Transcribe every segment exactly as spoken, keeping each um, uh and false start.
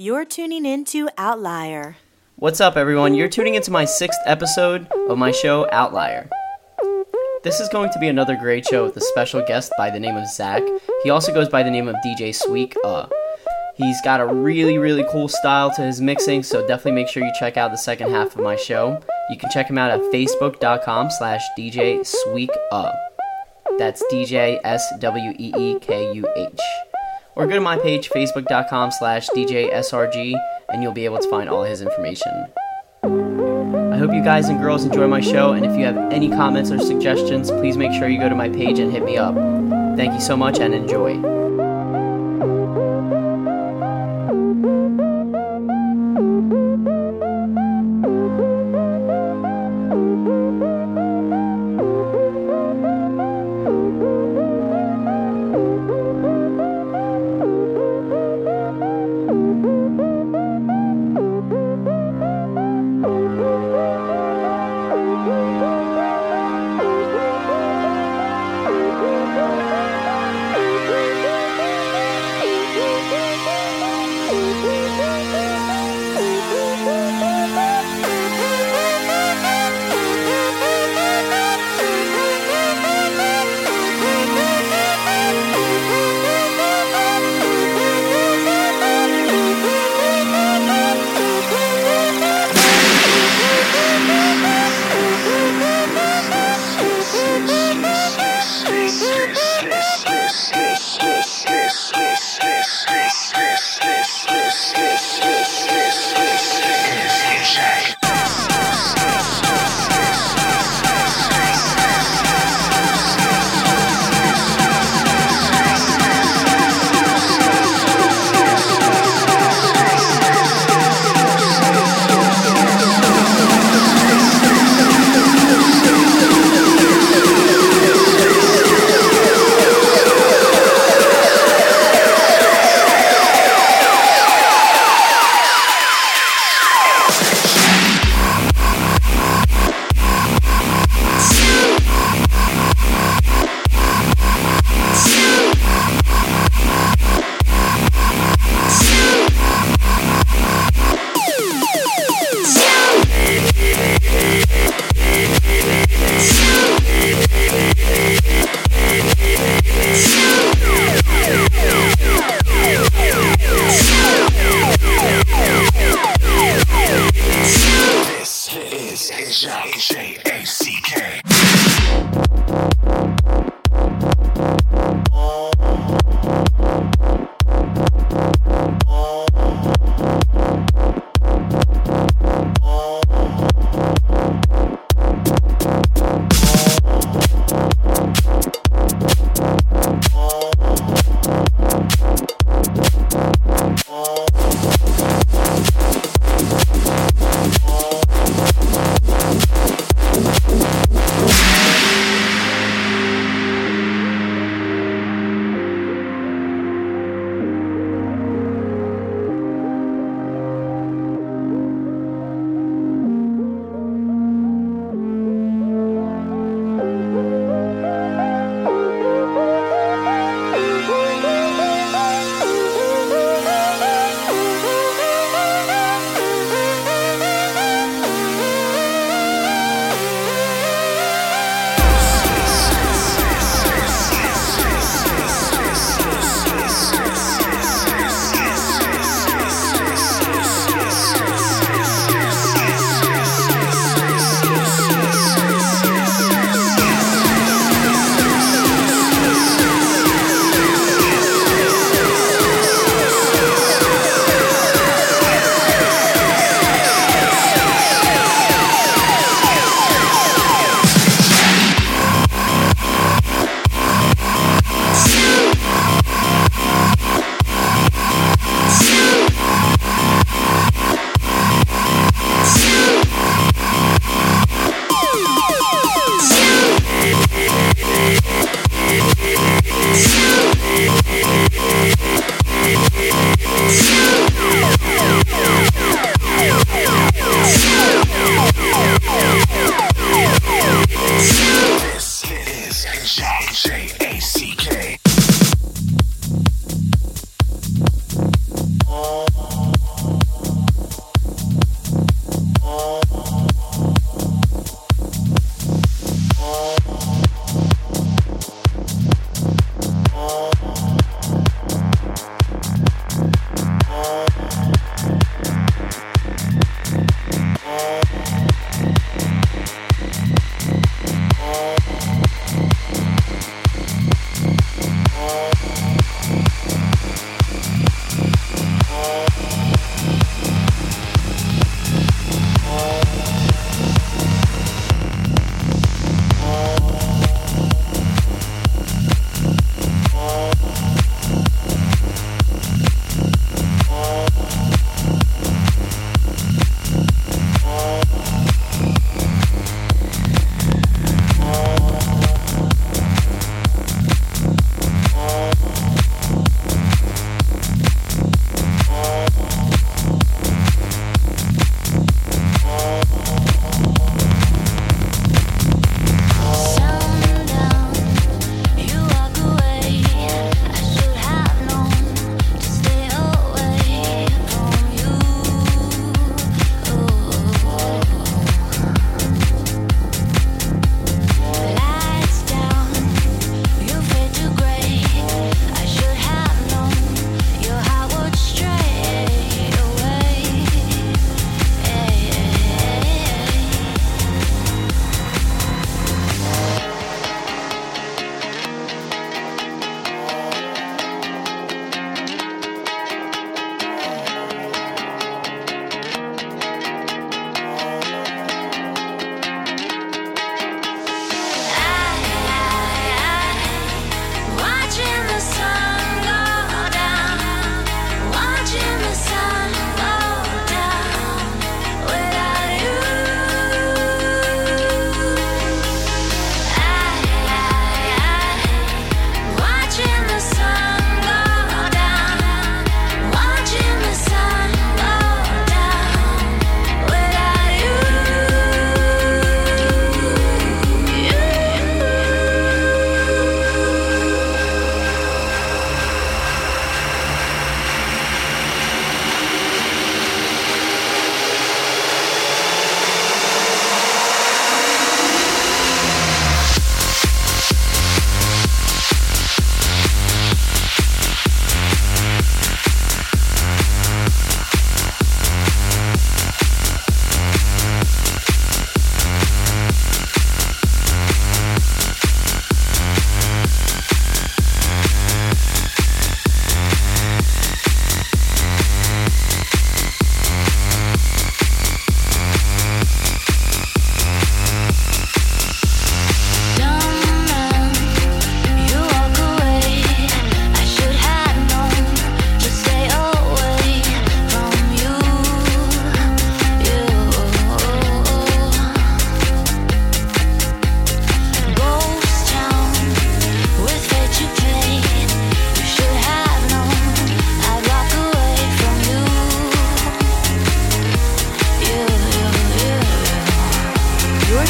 You're tuning into Outlier. What's up, everyone? You're tuning into my sixth episode of my show, Outlier. This is going to be another great show with a special guest by the name of Zach. He also goes by the name of D J Sweek. Uh, he's got a really, really cool style to his mixing, so definitely make sure you check out the second half of my show. You can check him out at facebook.com slash DJ Sweek. Uh, that's D J S W E E K U H. Or go to my page, facebook.com slash DJSRG, and you'll be able to find all his information. I hope you guys and girls enjoy my show, and if you have any comments or suggestions, please make sure you go to my page and hit me up. Thank you so much, and enjoy.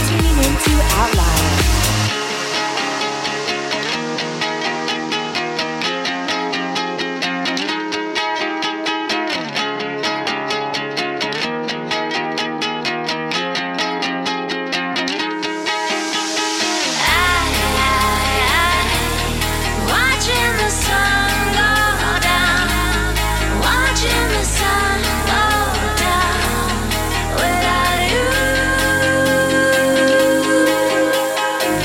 tuning into Outlier. Without you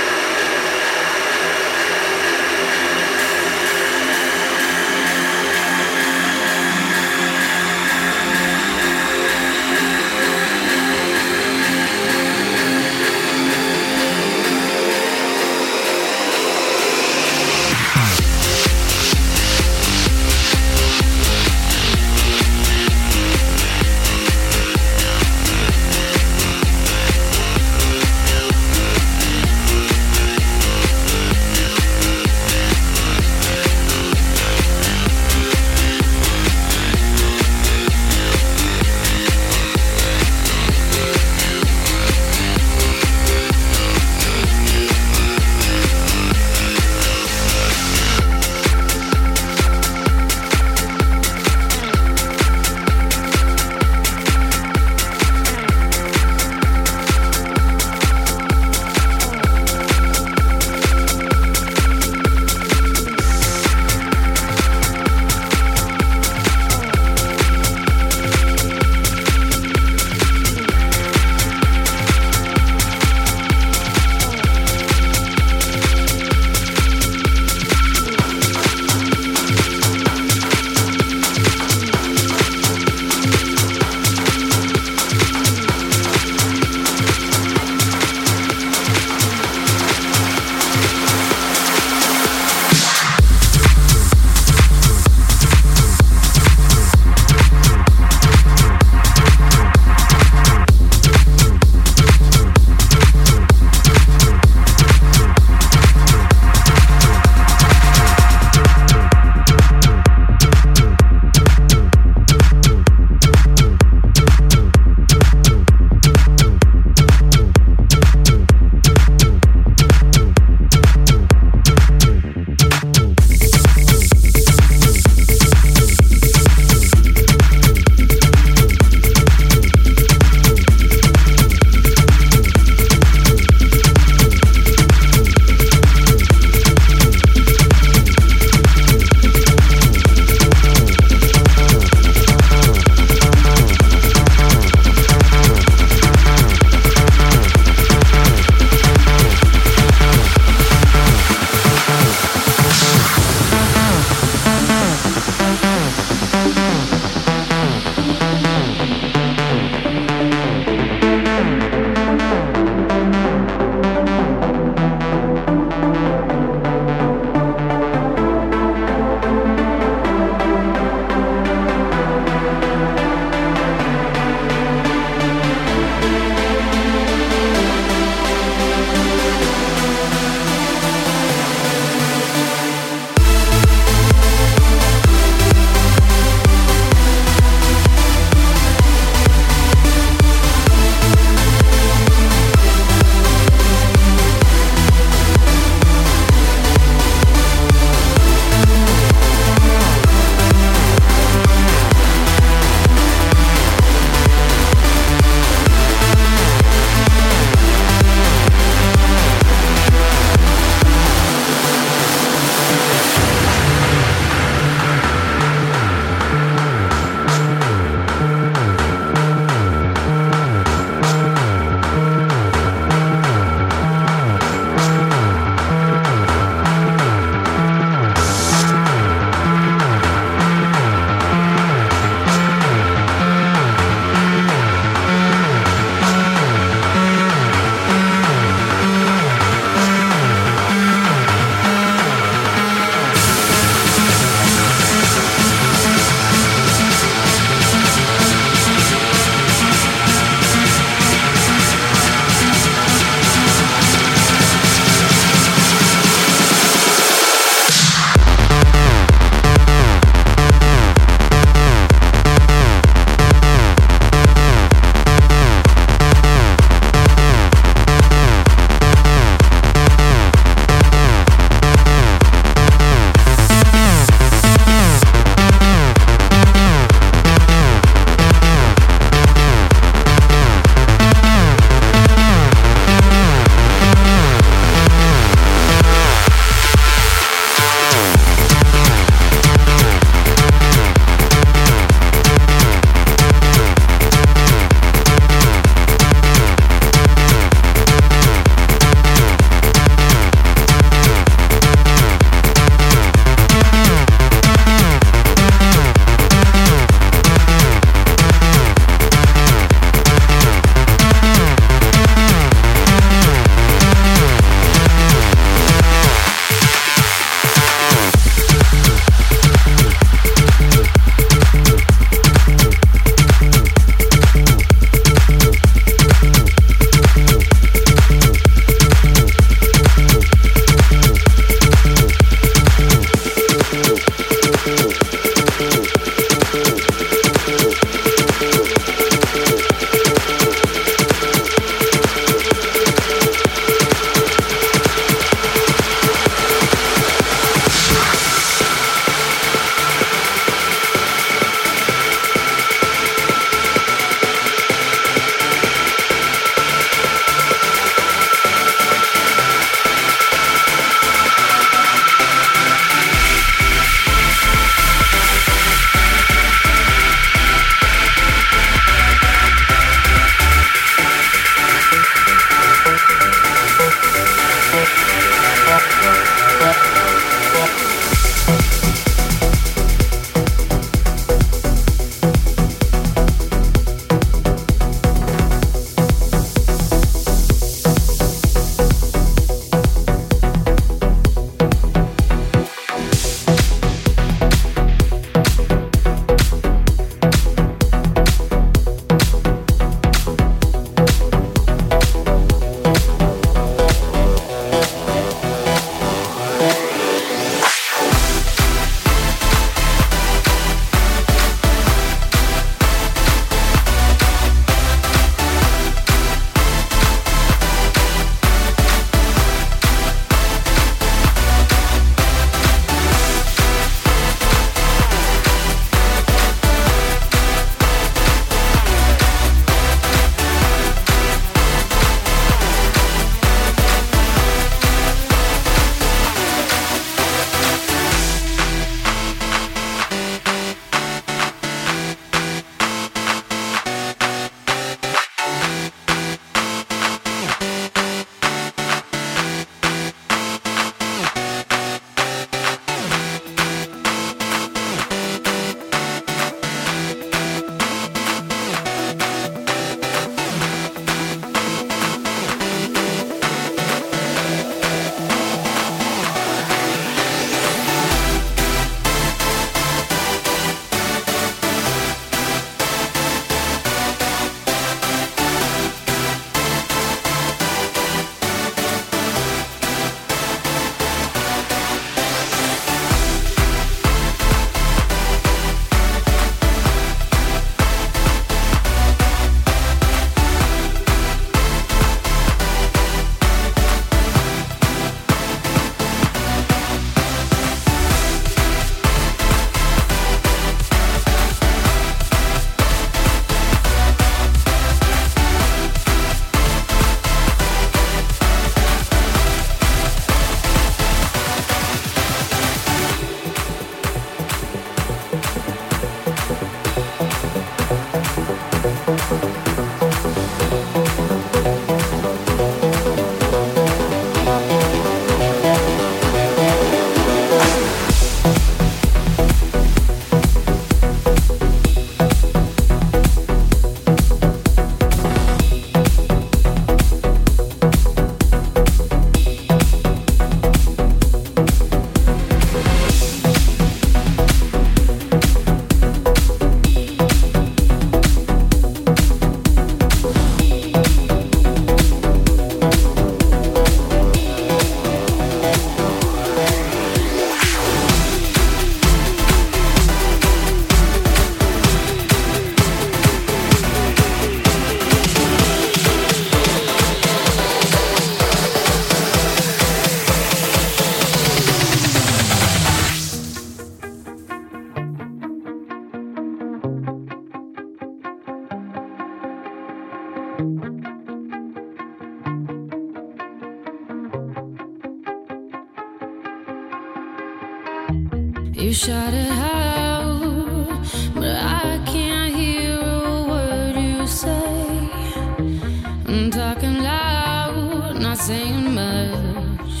You shout it out, but I can't hear a word you say. I'm talking loud, not saying much.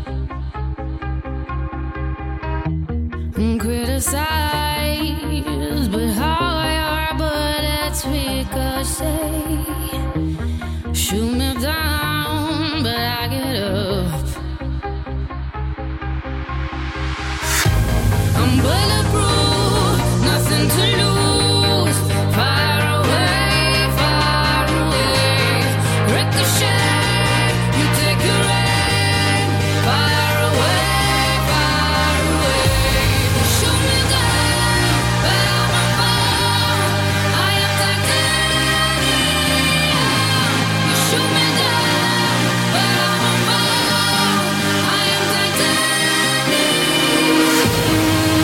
I'm criticized, but how your bullets ricochet. Shoot me down, but I get up. I'm bulletproof, nothing to lose. Far away, far away. Ricochet, you take your aim. Far away, far away. You shoot me down, but I'm a fall. I am titanium. You shoot me down, but I'm a fall. I am titanium.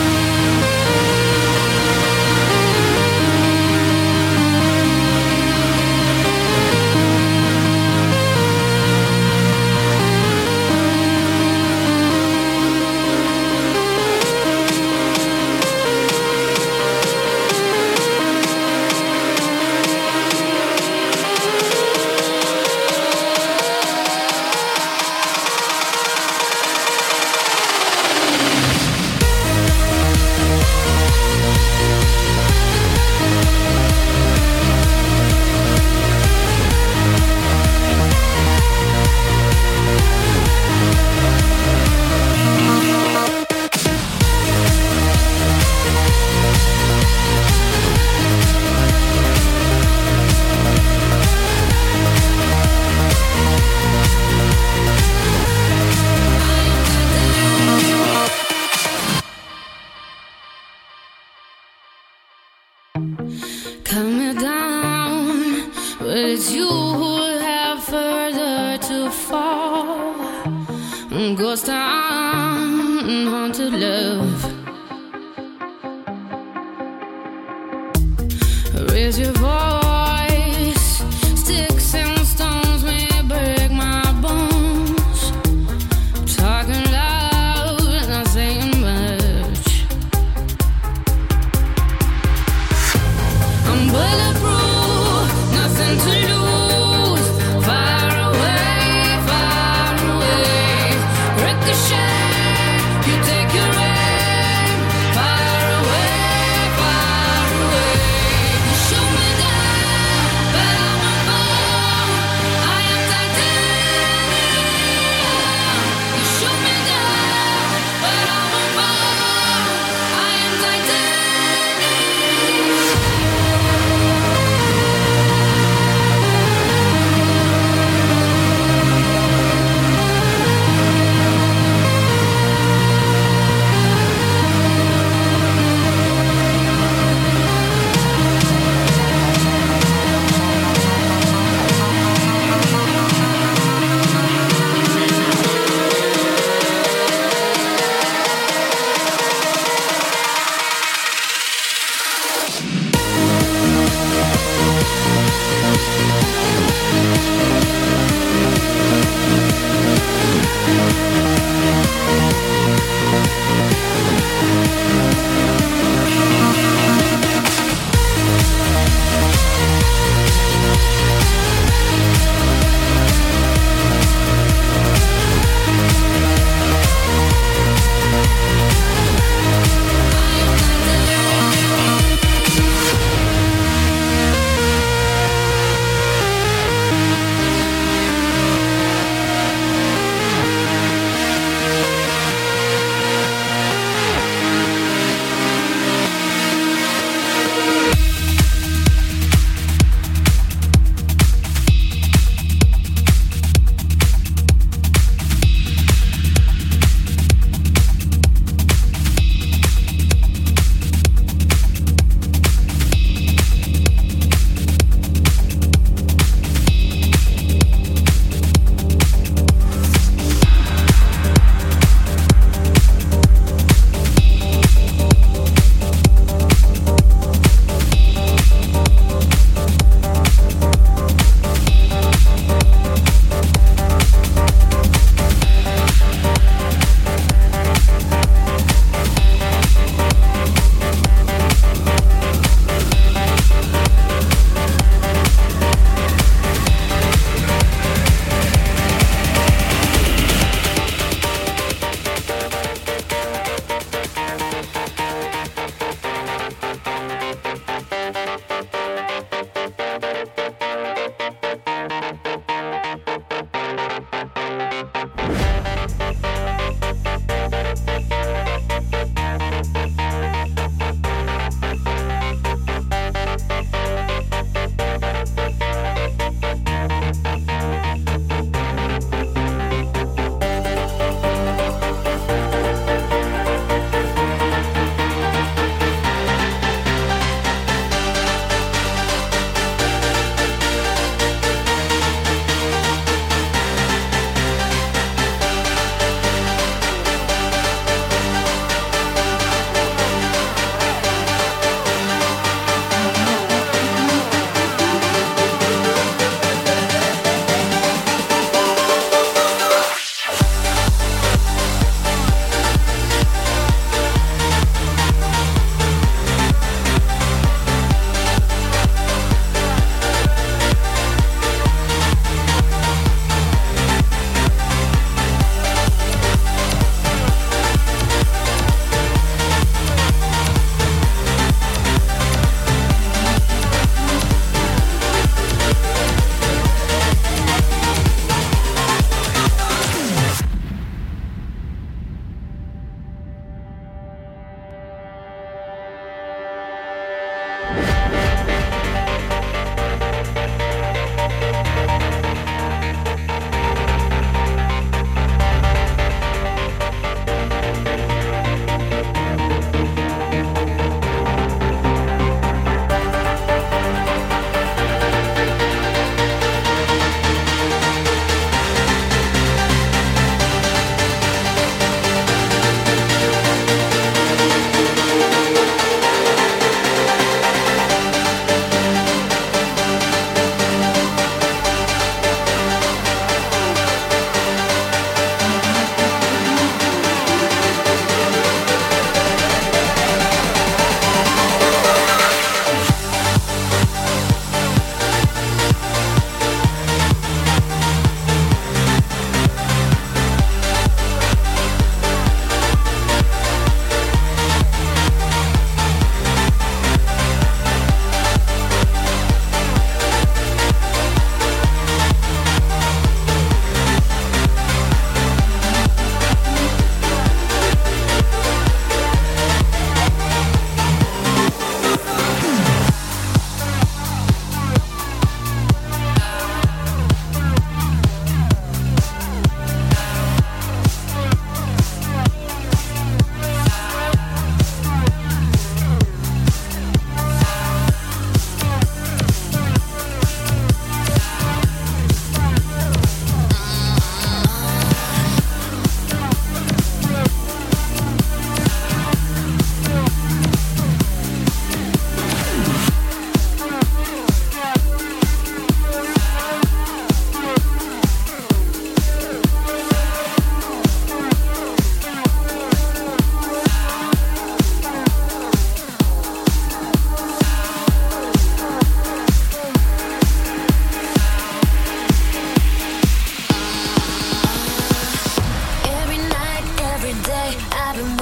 Cut me down, but it's you who have further to fall. Ghost town, haunted love. Raise your voice, sticks and stones may break my bones. Talking loud, not saying much. I'm bulletproof, nothing to lose. Far away, far away. Ricochet, you take your aim. Far away, far away. You shoot me down.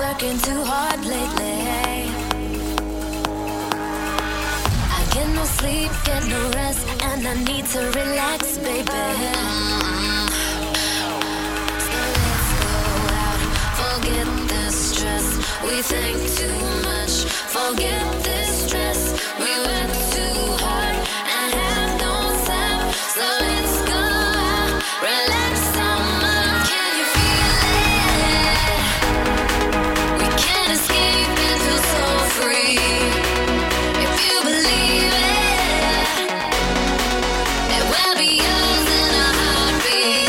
working too hard lately. I get no sleep, get no rest, and I need to relax, baby. So let's go out, forget this stress. We think too much, forget this stress. We work too hard and have no time. So let's go out, relax some more. Can you feel it? We can't escape and feel so free. If you believe it, it will be yours in a heartbeat.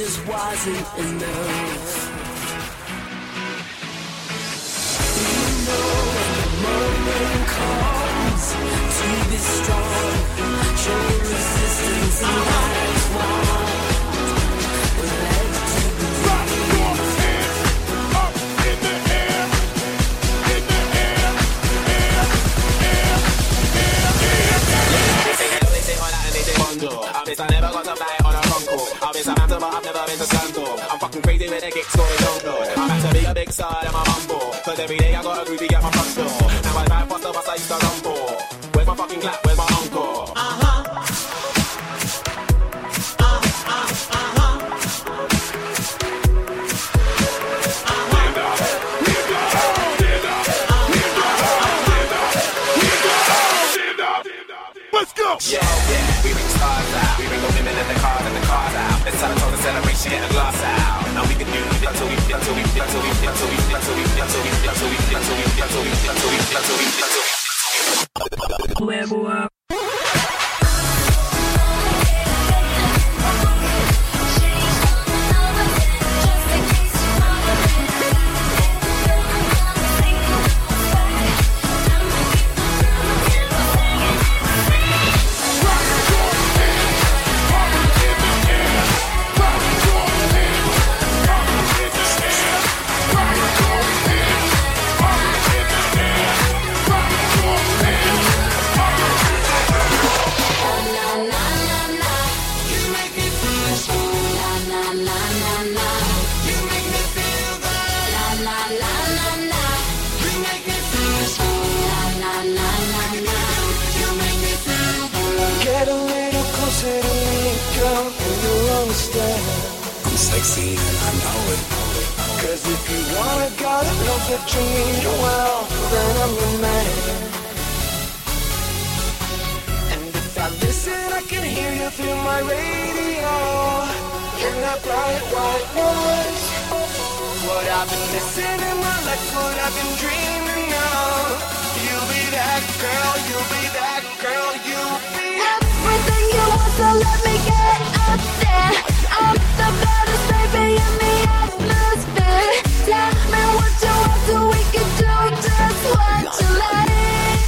just wasn't enough. You know when the moment comes to be strong, show resistance and life won't. We're led to believe. Rock your head up in the air, in the air, air, air, air, air. They say hello, they say hola, and they say bonjour. I guess I never got to fly on a Concord. I miss Samantha, but I've never been to Scandal. I'm fucking crazy when the kicks going don't know. I'm about to be a big star and I'm humble. Cause every day I got a groovy at my front door. Now I drive past the bus I used to run for. Where's my fucking clap? Where's my encore? Uh-huh. Let's go! Yeah, yeah, we bring the stars out. We bring the women and the cars and the cars out. It's time to celebrate, she get a glass out. Now we can do it until we, until we, until we, until we, until we, until we, until we, until we, until we, until we, until we, until we, level up. I'm sexy and I know it. Cause if you wanna gotta know that you mean you well, then I'm your man. And if I listen, I can hear you through my radio. In that bright white noise. What I've been missing in my life, what I've been dreaming of. You'll be that girl, you'll be that girl, you'll be everything you want, so let me get up there. I'm the baddest baby in the atmosphere. Tell me what you want so we can do just what you like.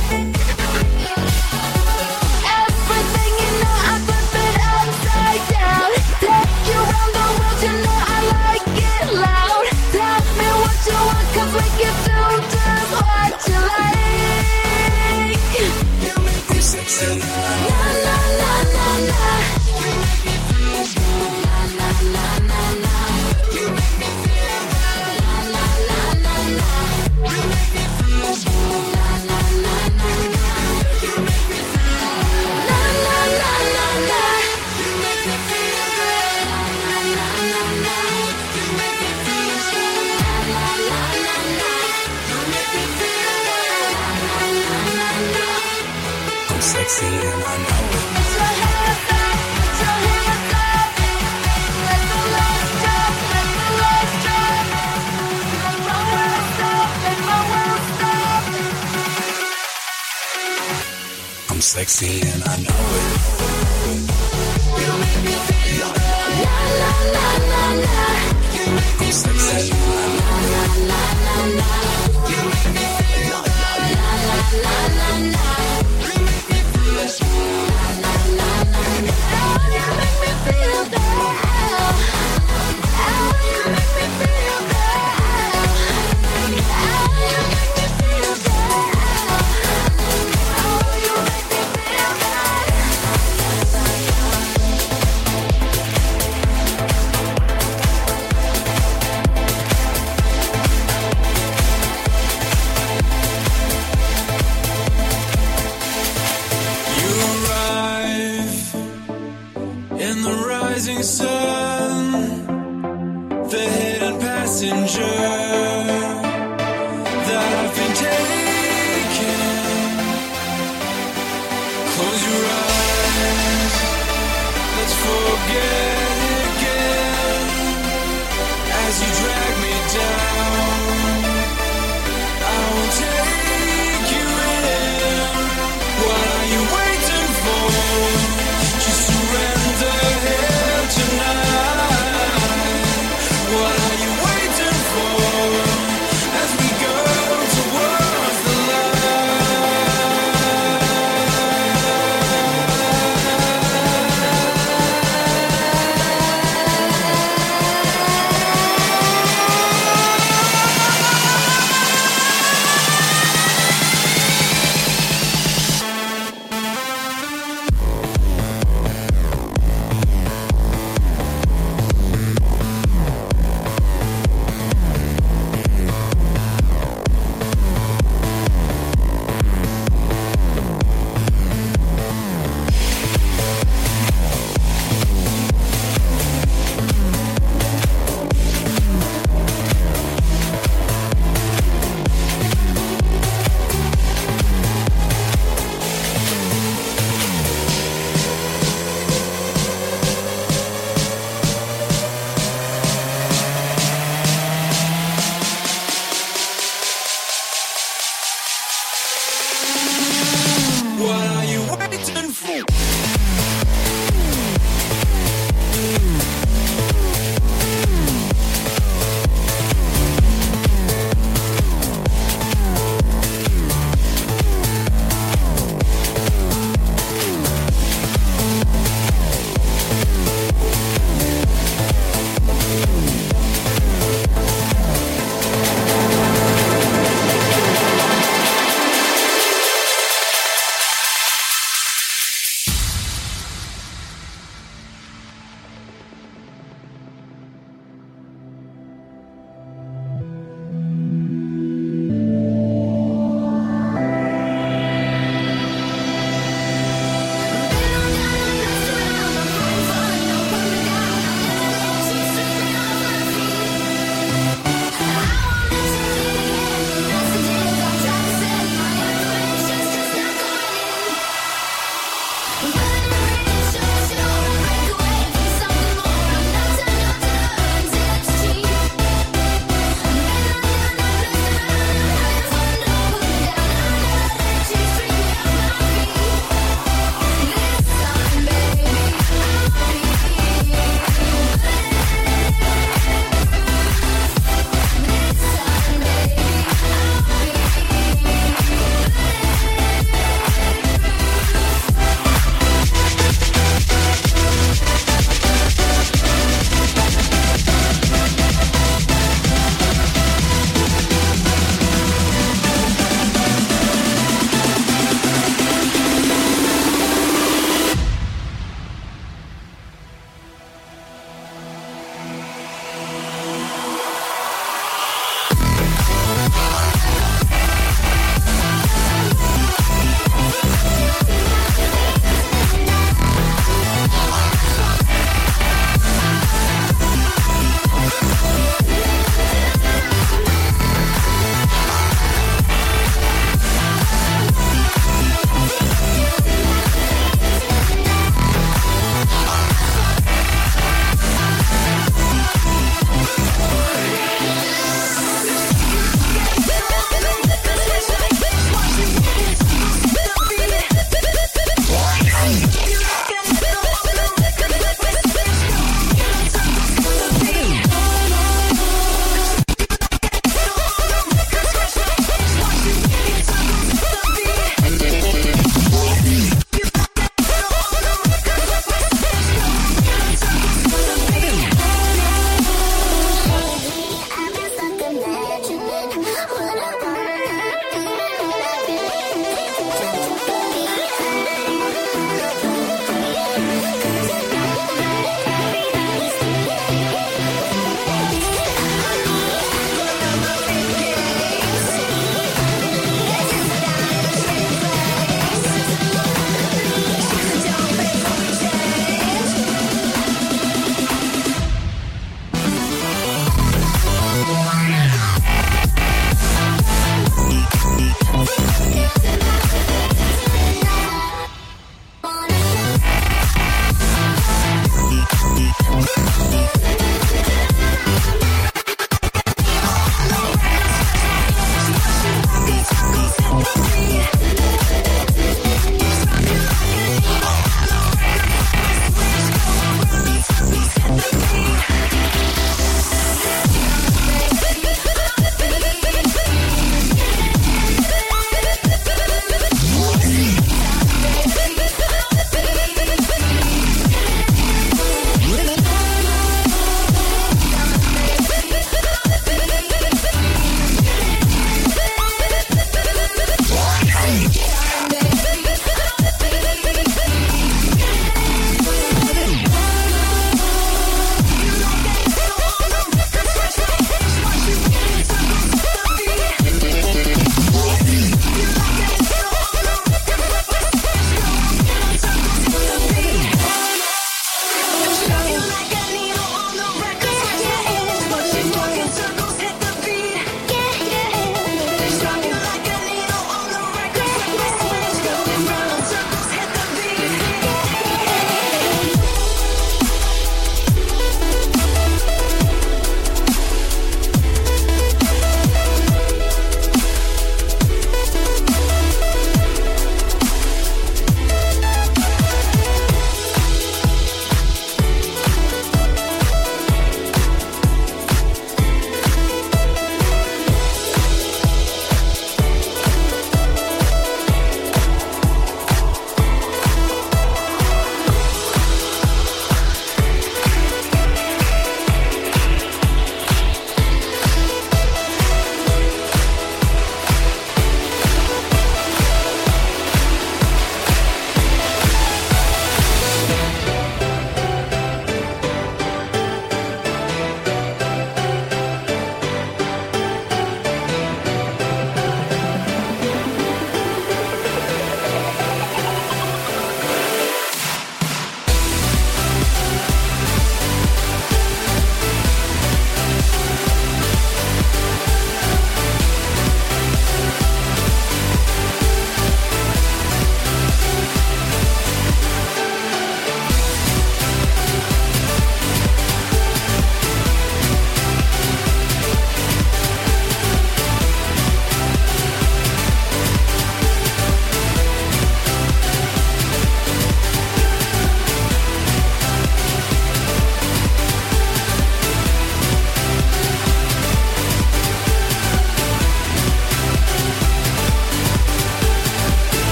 Everything you know, I flip it upside down. Take you around the world, you know I like it loud. Tell me what you want, cause we can do just what you like. I'm sexy and I know it. La la la la. You make me feel good. La la la la la. You make me feel good. La la la la la. You make me feel good. La la la la la. You make me feel good. La la la la la. You make me feel good. La la la la la. You make me feel good. La la la la la. You make me feel good. La la la la la. I'm sexy and I know it. Put your hands up, put your hands up. Let the lights drop, let the lights drop. Let my world stop, let my world stop. I'm sexy and I know it. You make me feel good. La la la la la. You make me I'm sexy feel and I know good. it. La la la la. You make me feel good. La la la la la. You make me feel good. La la la la la. Oh, you make me feel good. Oh, you make me feel good. Oh, you make me feel good. Oh, you make me feel You arrive in the rising sun, the hidden passenger that I've been taking. Close your eyes, let's forget again. As you drag me down, I will take you in. What are you waiting for? Just surrender here tonight.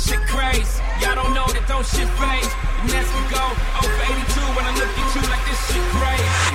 this shit crazy. Y'all don't know that don't shit phase. The Nets can go oh for eighty-two when I look at you like this shit crazy.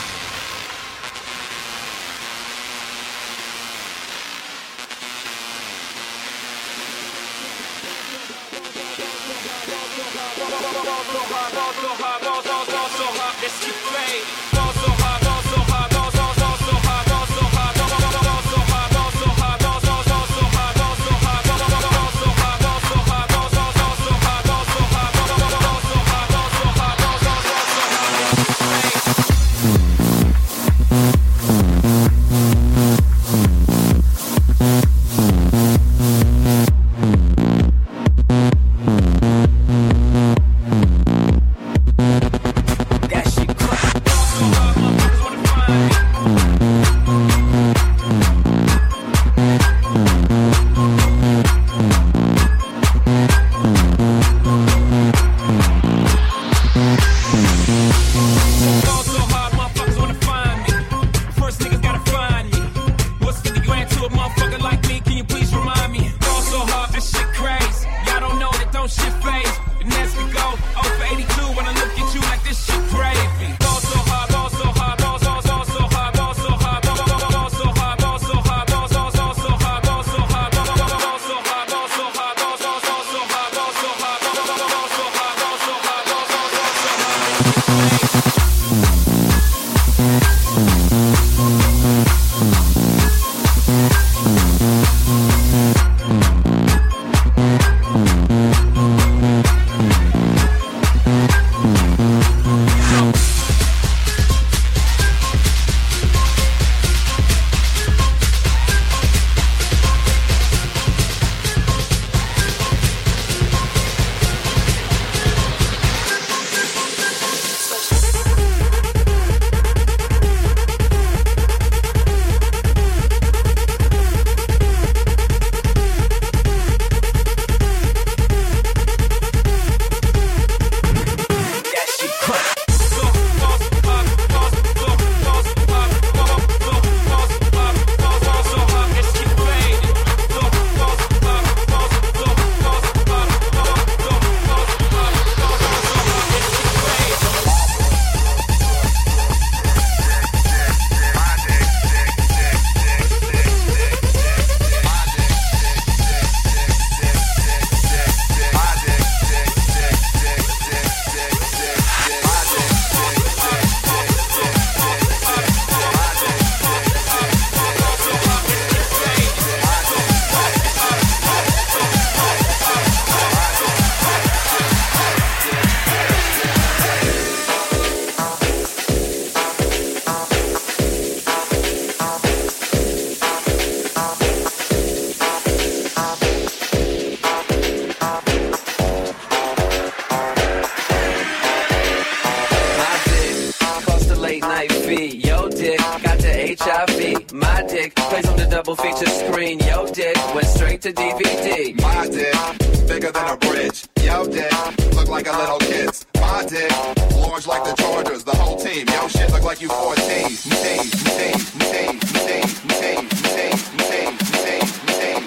My dick plays on the double feature screen. Yo dick went straight to D V D. My dick bigger than a bridge. Yo dick look like a little kid's. My dick large like the Chargers, the whole team. Yo shit look like you fourteen. Team, team, team, team, team, team, team, team, team,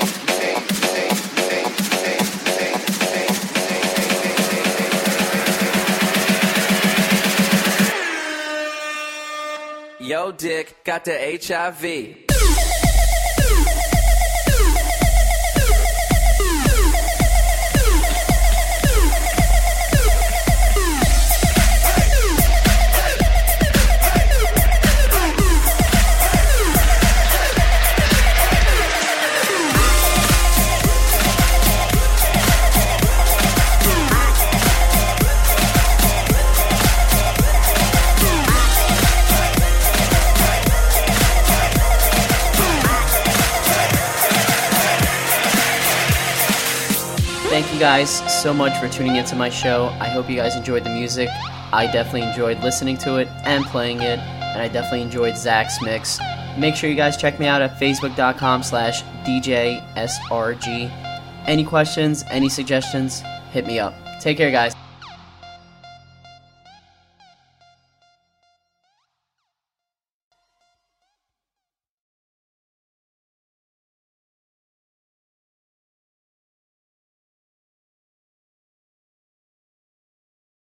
Yo dick got the H I V. Thank you guys so much for tuning into my show. I hope you guys enjoyed the music. I definitely enjoyed listening to it and playing it, and I definitely enjoyed Zach's mix. Make sure you guys check me out at facebook.com slash DJSRG. Any questions, any suggestions, hit me up. Take care, guys.